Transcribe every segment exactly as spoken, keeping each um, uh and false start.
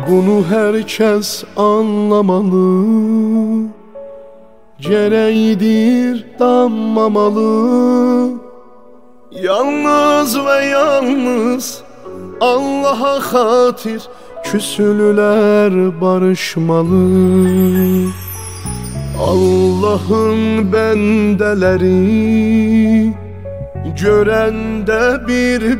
Bunu herkes anlamalı, gereğidir danmamalı. Yalnız ve yalnız Allah'a hatir küsülüler barışmalı. Allah'ın bendeleri görende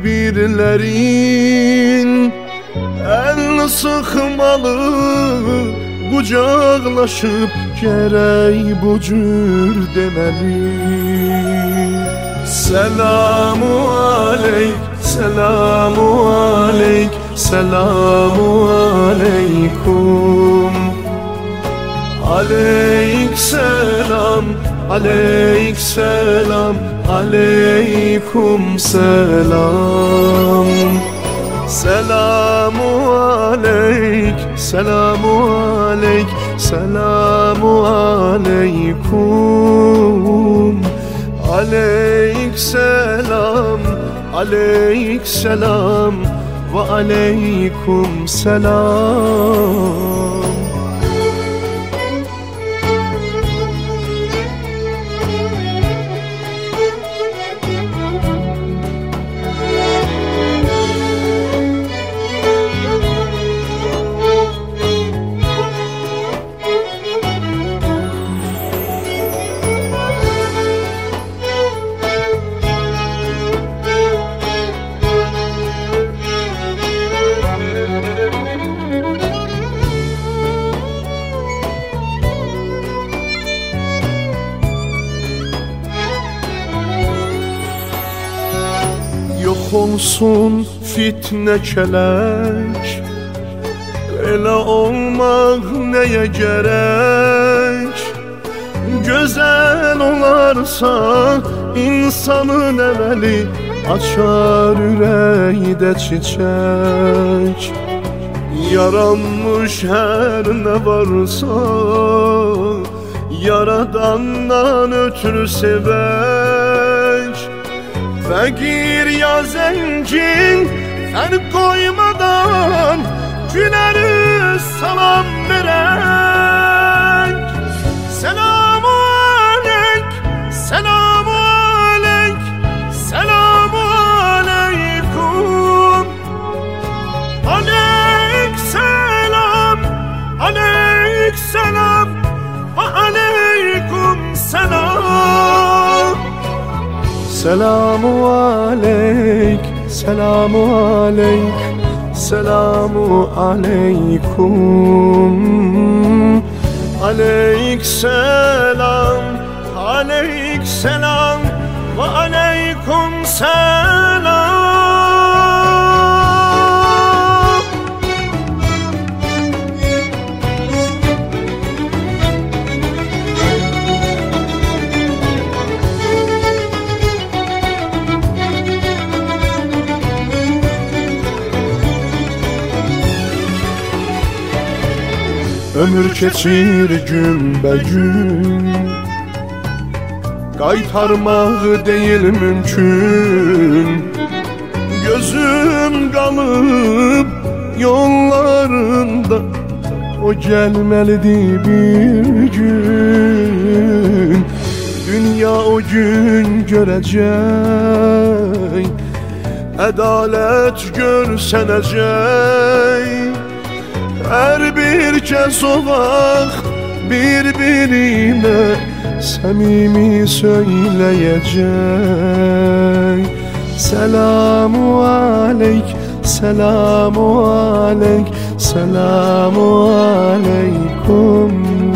birbirlerin el sıkmalı, kucaklaşıp gerek bu cür demeli. Selamu aleyk, selamu aleyk, selamu aleykum. Aleyk selam, aleyk selam, aleykum selam. Selamu aleyk, selamu aleyk, selamu aleykum. Aleyk selam, aleyk selam ve aleykum selam. Yok olsun fitne keleş, elə olmaq neye gerek? Güzel olarsa insanın evveli açar ürəkdə çiçek. Yaranmış her ne varsa Yaradandan ötürü sevek. Fakir ya zengin fark koymadan güleriz salam verek. Selamu aleyk, selamu aleyk, selamu aleykum. Aleyk selam, aleyk selam ve aleykum selam. Selamu aleyk, selamu aleyk, selamu aleykum. Aleyk selam, aleyk selam ve aleykum selam. Ömür keçir gün be gün, qaytarmaq değil mümkün. Gözüm qalıb yollarında, o gelmelidir bir gün. Dünya o gün görecek, adalet görsənəcək. Her bir kez o vaxt birbirine samimi söyleyecek. Selamu aleyk, selamu aleyk, selamu aleykum.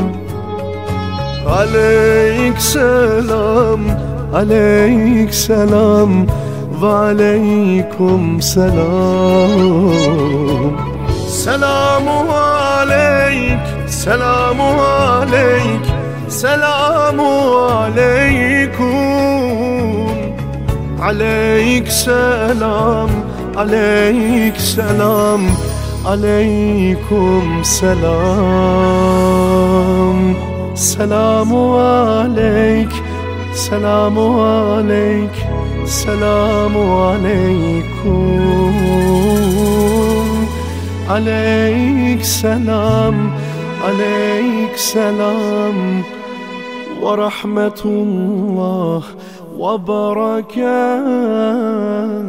Aleyk selam, aleyk selam ve aleykum selam. Selamu aleyk, selamu aleyk, selamu aleykum. Aleyk selam, aleyk selam, aleykum selam. Selamu aleyk, selamu aleyk, selamu aleykum. عليك سلام عليك سلام ورحمة الله وبركاته.